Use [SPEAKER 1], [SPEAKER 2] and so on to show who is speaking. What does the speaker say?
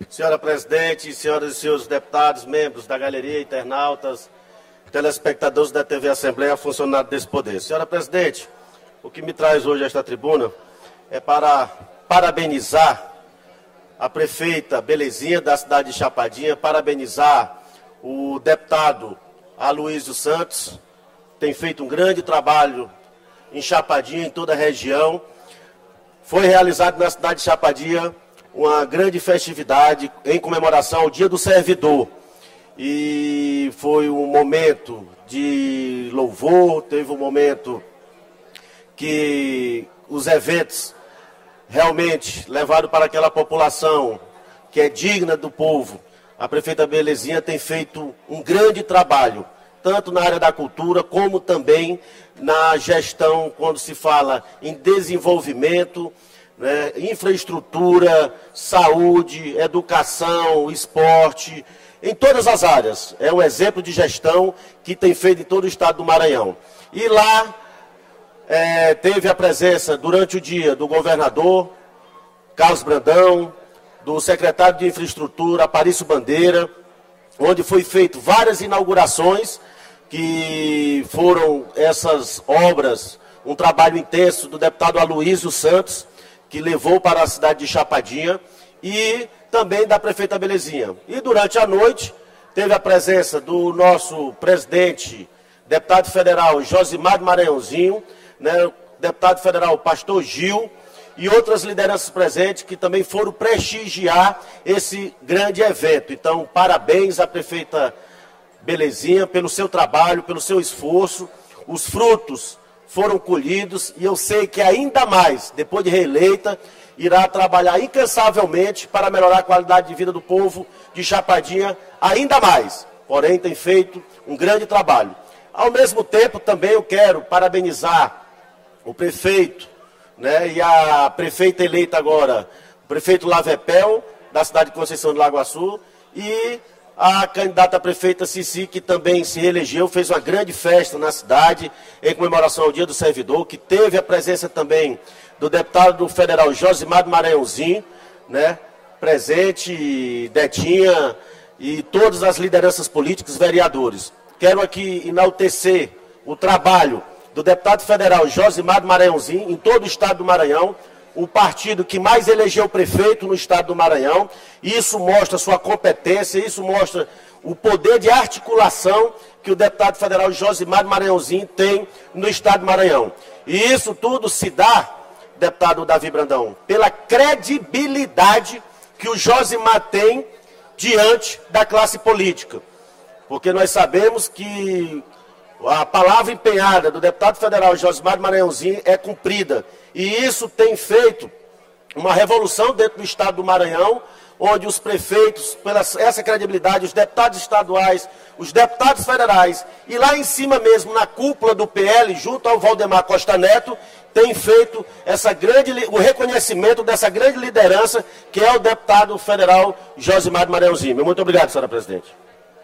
[SPEAKER 1] Senhora presidente, senhoras e senhores deputados, membros da galeria, internautas, telespectadores da TV Assembleia, funcionários desse poder. Senhora presidente, o que me traz hoje a esta tribuna é para parabenizar a prefeita Belezinha da cidade de Chapadinha, parabenizar o deputado Aloysio Santos, tem feito um grande trabalho em Chapadinha, em toda a região. Foi realizado na cidade de Chapadinha uma grande festividade em comemoração ao Dia do Servidor. E foi um momento de louvor, teve um momento que os eventos realmente levaram para aquela população que é digna do povo. A prefeita Belezinha tem feito um grande trabalho, tanto na área da cultura, como também na gestão, quando se fala em desenvolvimento, né, infraestrutura, saúde, educação, esporte, em todas as áreas. É um exemplo de gestão que tem feito em todo o estado do Maranhão. E lá teve a presença, durante o dia, do governador Carlos Brandão, do secretário de Infraestrutura, Aparício Bandeira, onde foi feito várias inaugurações, que foram essas obras, um trabalho intenso do deputado Aloysio Santos, que levou para a cidade de Chapadinha, e também da prefeita Belezinha. E durante a noite, teve a presença do nosso presidente, deputado federal Josimar de Maranhãozinho, né, deputado federal Pastor Gil, e outras lideranças presentes que também foram prestigiar esse grande evento. Então, parabéns à prefeita Belezinha pelo seu trabalho, pelo seu esforço. Os frutos foram colhidos e eu sei que ainda mais, depois de reeleita, irá trabalhar incansavelmente para melhorar a qualidade de vida do povo de Chapadinha ainda mais. Porém, tem feito um grande trabalho. Ao mesmo tempo, também eu quero parabenizar o prefeito, né, e a prefeita eleita agora, o prefeito Lavepel, da cidade de Conceição do Lago Açu, e a candidata a prefeita Cici, que também se reelegeu, fez uma grande festa na cidade, em comemoração ao Dia do Servidor, que teve a presença também do deputado federal Josimar de Maranhãozinho, né, presente, Detinha, e todas as lideranças políticas, vereadores. Quero aqui enaltecer o trabalho do deputado federal Josimar de Maranhãozinho, em todo o estado do Maranhão, o partido que mais elegeu prefeito no estado do Maranhão. Isso mostra sua competência, isso mostra o poder de articulação que o deputado federal Josimar de Maranhãozinho tem no estado do Maranhão. E isso tudo se dá, deputado Davi Brandão, pela credibilidade que o Josimar tem diante da classe política. Porque nós sabemos que a palavra empenhada do deputado federal Josimar de Maranhãozinho é cumprida. E isso tem feito uma revolução dentro do estado do Maranhão, onde os prefeitos, pela essa credibilidade, os deputados estaduais, os deputados federais, e lá em cima mesmo, na cúpula do PL, junto ao Valdemar Costa Neto, tem feito o reconhecimento dessa grande liderança, que é o deputado federal Josimar de Maranhãozinho. Muito obrigado, senhora presidente.